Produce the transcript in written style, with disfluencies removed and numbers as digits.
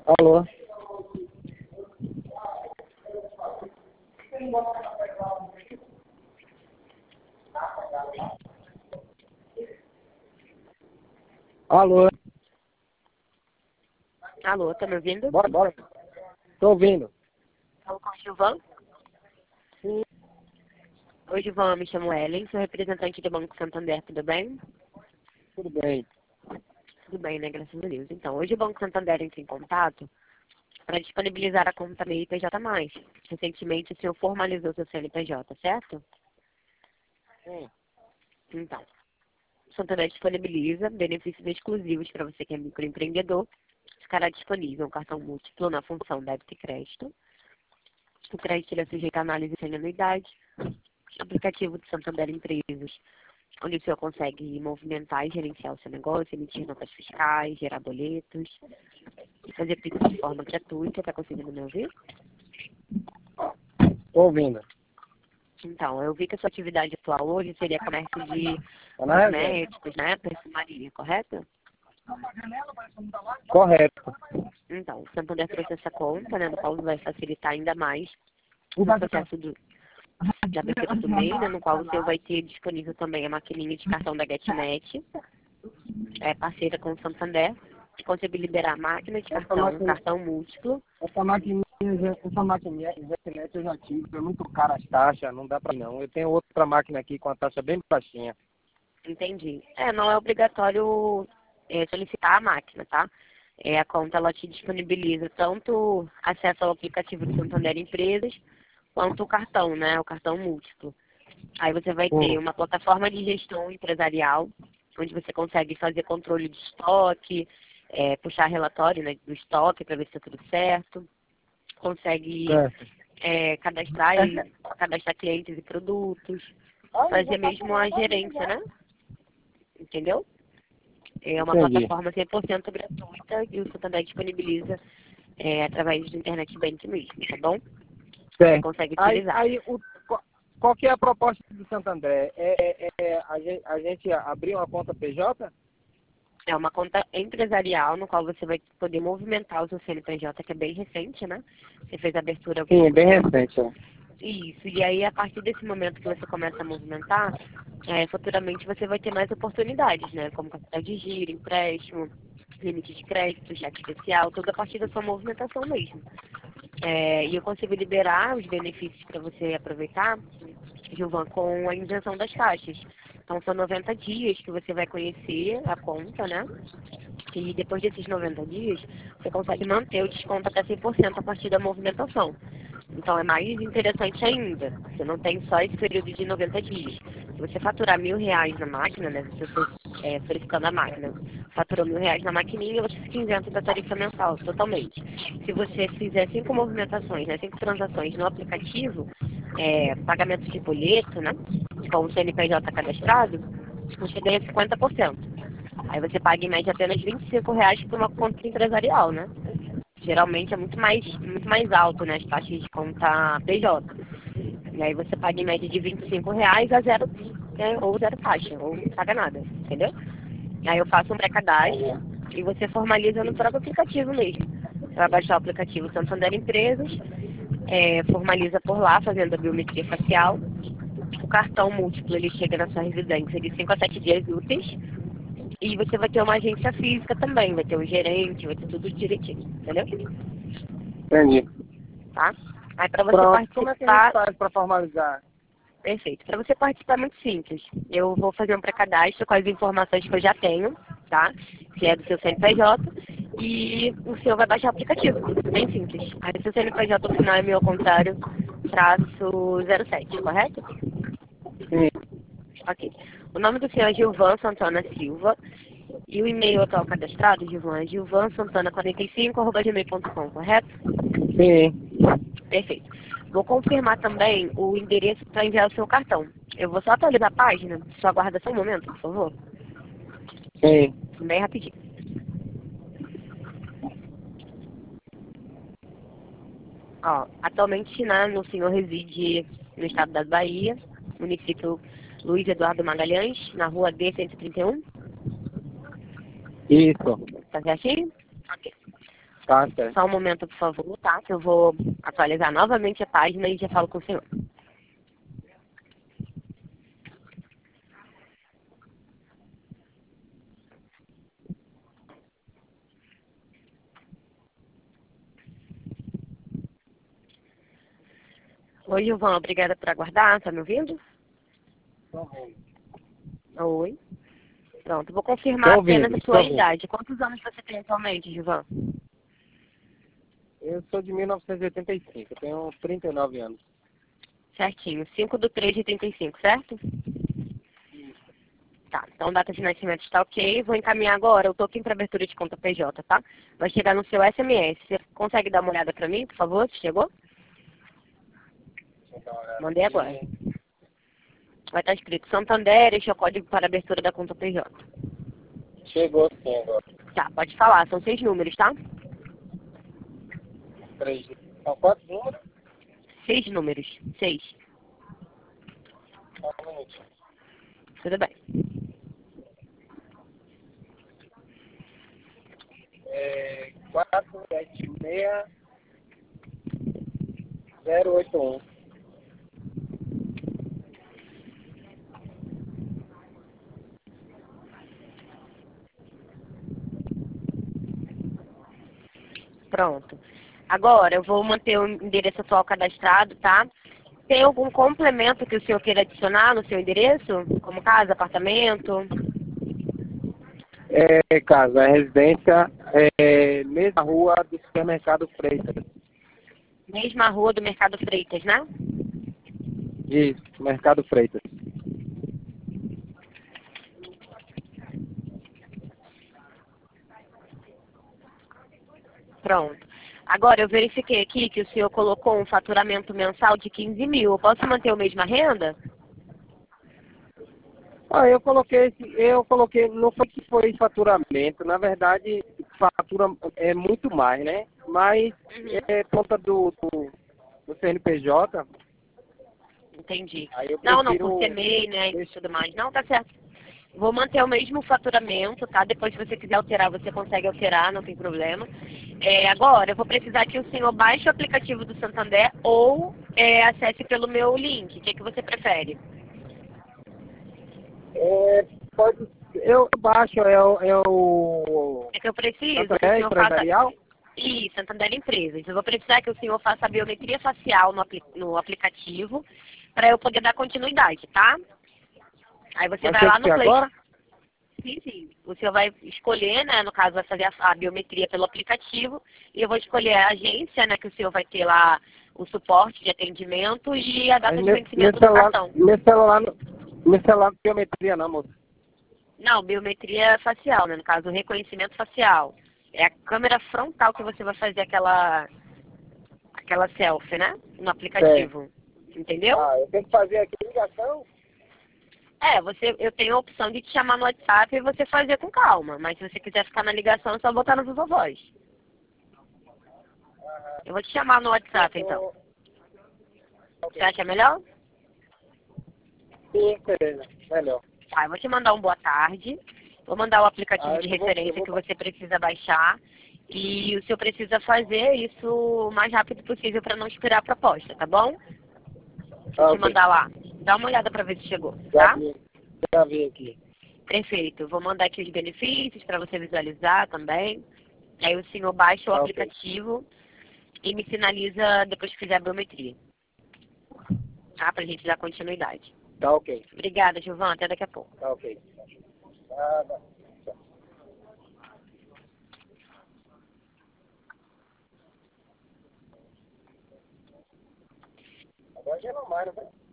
Alô? Alô? Alô, tá me ouvindo? Bora. Tô ouvindo. Falo com o Gilvan. Sim. Oi, Gilvan, eu me chamo Ellen, sou representante do Banco Santander, tudo bem? Tudo bem. Tudo bem, né? Graças a Deus. Então, hoje o Banco Santander entra em contato para disponibilizar a conta MEI PJ+. Recentemente o senhor formalizou seu CNPJ, certo? Sim. Então, o Santander disponibiliza benefícios exclusivos para você que é microempreendedor. Ficará disponível um cartão múltiplo na função débito e crédito. O crédito ele é sujeito a análise sem anuidade. Aplicativo de Santander Empresas, onde o senhor consegue movimentar e gerenciar o seu negócio, emitir notas fiscais, gerar boletos, e fazer pedido de forma gratuita. Está conseguindo me ouvir? Tô ouvindo. Então, eu vi que a sua atividade atual hoje seria comércio de Tá na reserva. cosméticos, né? Perfumaria, correto? Correto. Então, o Santander trouxe essa conta, né? No qual vai facilitar ainda mais o processo de abertura do MEI, né? No qual o senhor vai ter disponível também a maquininha de cartão da GetNet, parceira com o Santander, que consegue liberar a máquina de cartão múltiplo. Essa maquininha internet eu já tive, é muito cara as taxas, não dá pra não. Eu tenho outra máquina aqui com a taxa bem baixinha. Entendi. Não é obrigatório solicitar a máquina, tá? A conta ela te disponibiliza tanto acesso ao aplicativo do Santander Empresas, quanto o cartão, né? O cartão múltiplo. Aí você vai ter uma plataforma de gestão empresarial, onde você consegue fazer controle de estoque, puxar relatório, né, do estoque para ver se está tudo certo. Consegue Certo. cadastrar clientes e produtos, fazer mesmo a gerência, né? Entendeu? É uma Entendi. plataforma 100% gratuita e o Santander disponibiliza através do internet bank mesmo, tá bom? Você Certo. consegue utilizar. Qual que é a proposta do Santander? A gente abrir uma conta PJ? É uma conta empresarial no qual você vai poder movimentar o seu CNPJ, que é bem recente, né? Você fez a abertura há Sim, alguns é bem tempo. recente. Isso, e aí a partir desse momento que você começa a movimentar, futuramente você vai ter mais oportunidades, né? Como capital de giro, empréstimo, limite de crédito, cheque especial, tudo a partir da sua movimentação mesmo. E eu consigo liberar os benefícios para você aproveitar, Gilvan, com a isenção das taxas. Então são 90 dias que você vai conhecer a conta, né? E depois desses 90 dias, você consegue manter o desconto até 100% a partir da movimentação. Então é mais interessante ainda. Você não tem só esse período de 90 dias. Se você faturar R$1.000 na máquina, né? Se você verificando a máquina, faturou R$1.000 na maquininha, você fica isento da tarifa mensal, totalmente. Se você fizer 5 movimentações, né? 5 transações no aplicativo, pagamentos de boleto, né? Com o CNPJ cadastrado, você ganha 50%. Aí você paga em média apenas R$25 por uma conta empresarial, né? Geralmente é muito mais alto, né, as taxas de conta PJ. E aí você paga em média de R$25 a zero, né, ou zero taxa, ou não paga nada, entendeu? Aí eu faço um pré-cadastro e você formaliza no próprio aplicativo mesmo. Você vai baixar o aplicativo Santander Empresas, formaliza por lá, fazendo a biometria facial. O cartão múltiplo, ele chega na sua residência de 5 a 7 dias úteis. E você vai ter uma agência física também, vai ter um gerente, vai ter tudo direitinho, entendeu? Entendi. Tá? Aí para você Pronto. Como é que a gente participar, faz para formalizar? perfeito. Para você participar é muito simples. Eu vou fazer um pré-cadastro com as informações que eu já tenho, tá? Que é do seu CNPJ. E o senhor vai baixar o aplicativo. Bem simples. Aí o seu CNPJ no final é meu ao contrário, traço 07, correto? Sim. Ok. O nome do senhor é Gilvan Santana Silva. E o e-mail atual cadastrado, Gilvan, é gilvansantana45@gmail.com, correto? Sim. Perfeito. Vou confirmar também o endereço para enviar o seu cartão. Eu vou só atualizar a página. Só aguarda só um momento, por favor. Sim. Bem rapidinho. Ó, atualmente, né, o senhor reside no estado da Bahia, município Luiz Eduardo Magalhães, na rua D131. Isso. Tá certinho? Ok. Tá, certo. Só um momento, por favor, tá? Que eu vou atualizar novamente a página e já falo com o senhor. Oi, Gilvan, obrigada por aguardar. Tá me ouvindo? Tô vendo. Oi. Pronto, vou confirmar Tô apenas ouvindo, a tô sua ouvindo. idade. Quantos anos você tem atualmente, Gilvan? Eu sou de 1985, eu tenho 39 anos. Certinho. 5/3/35, certo? Tá, então data de nascimento está ok. Vou encaminhar agora o token para abertura de conta PJ, tá? Vai chegar no seu SMS. Você consegue dar uma olhada para mim, por favor? Chegou? Deixa eu dar uma olhada Mandei aqui. agora. Vai estar escrito Santander, este é o código para abertura da conta PJ. Chegou sim agora. Tá, pode falar. São 6 números, tá? 3. São quantos números? 6 números. 6. Só um minutinho. Tudo bem. 476081. Pronto. Agora, eu vou manter o endereço atual cadastrado, tá? Tem algum complemento que o senhor queira adicionar no seu endereço? Como casa, apartamento? Casa, residência, mesma rua do supermercado Freitas. Mesma rua do Mercado Freitas, né? Isso, Mercado Freitas. Pronto. Agora, eu verifiquei aqui que o senhor colocou um faturamento mensal de 15 mil. Eu posso manter a mesma renda? Ah, eu coloquei, não foi que foi faturamento, na verdade, fatura é muito mais, né? Mas conta do CNPJ, Entendi. aí eu Não, não, por prefiro ser MEI, né, e deixar. tudo mais. Não, tá certo. Vou manter o mesmo faturamento, tá? Depois, se você quiser alterar, você consegue alterar, não tem problema. Agora, eu vou precisar que o senhor baixe o aplicativo do Santander ou acesse pelo meu link. O que você prefere? Pode, eu baixo, É que eu preciso que o Santander senhor faça... Empresarial? Isso, Santander Empresas. Eu vou precisar que o senhor faça a biometria facial no aplicativo para eu poder dar continuidade, tá? Aí você Vai vai ter lá que no ser Play. agora? Sim, sim. O senhor vai escolher, né? No caso, vai fazer a biometria pelo aplicativo. E eu vou escolher a agência, né? Que o senhor vai ter lá o suporte de atendimento e a Mas data de vencimento do cartão. meu celular não tem biometria não, moço. Não, biometria facial, né? No caso, o reconhecimento facial. É a câmera frontal que você vai fazer aquela selfie, né? No Certo. aplicativo. Entendeu? Ah, eu tenho que fazer aqui ligação? Eu tenho a opção de te chamar no WhatsApp e você fazer com calma. Mas se você quiser ficar na ligação, é só botar no Viva Voz. Eu vou te chamar no WhatsApp, então. Você acha melhor? Sim, beleza. Melhor. Tá, eu vou te mandar um boa tarde. Vou mandar o aplicativo Ah, de eu referência vou... que você precisa baixar. E o senhor precisa fazer isso o mais rápido possível para não expirar a proposta, tá bom? Vou Ah, te ok. mandar lá. Dá uma olhada para ver se chegou, Já tá? vi. Já vi aqui. Perfeito. Vou mandar aqui os benefícios para você visualizar também. Aí o senhor baixa o Ah, ok. aplicativo e me sinaliza depois que fizer a biometria. Tá? Pra gente dar continuidade. Tá ok. Obrigada, Gilvan. Até daqui a pouco. Tá ok. Nada. Agora já não mais, não vai?